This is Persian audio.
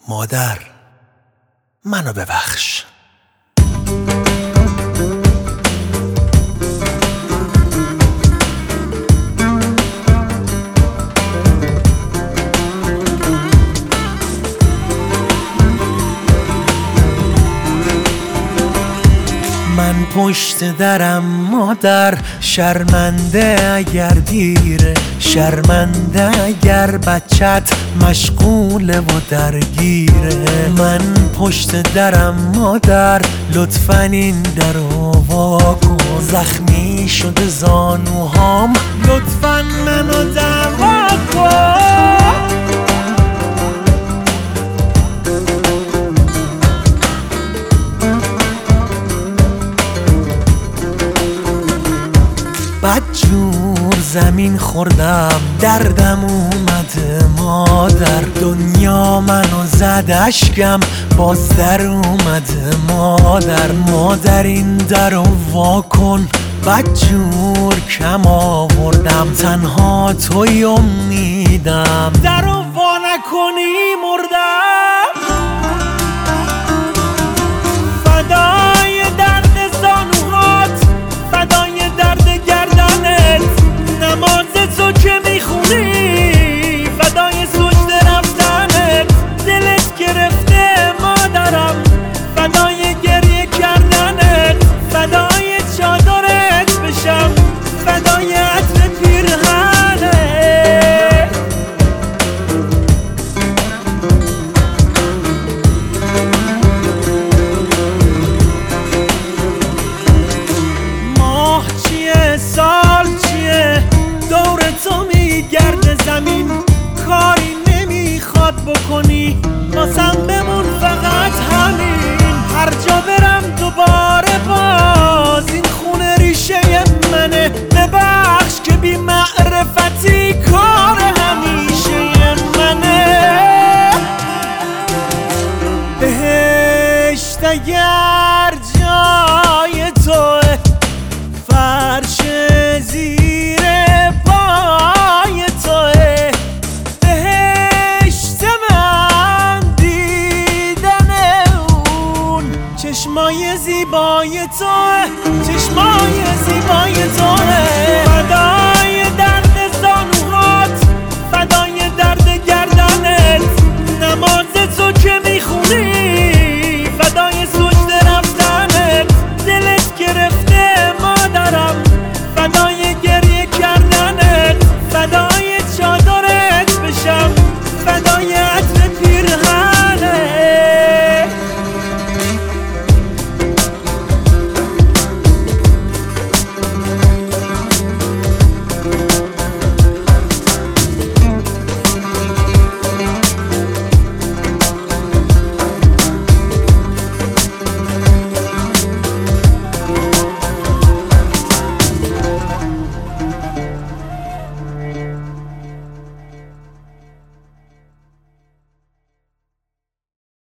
مادر منو ببخش. من پشت درم مادر، شرمنده اگر دیره، شرمنده اگر بچت مشغوله و درگیره. من پشت درم مادر، لطفاً این درو وا کن. زخمی شده زانوهام، لطفاً منو دوا کن. بدجور زمین خوردم، دردم اومده مادر. دنیا منو زد اشکم، باز در اومده مادر. مادر این درو وا کن، بدجور کم آوردم، تنها توی امیدم. درو وا نکنی مردم. فدای درد زانوهات، فدای درد گردنت، نماز تو که میخونی، فدای سجده رفتنت. دلت گرفته مادرم، فدای گریه کردنت، فدای چادرت بشم، فدای عطر پیرهنت. ماه چیه سال چیه، دور تو میگرده زمین، کاری نمیخواد بکنی، واسم بمون فقط همین. هر جا برم دوباره باز این خونه ریشه منه. ببخش که بی معرفتی کار همیشه منه. بهشت اگر جای توه، فرش زیر پای توه. بهشت من دیدن اون چشمای زیبای توه، چشمای زیبای توه.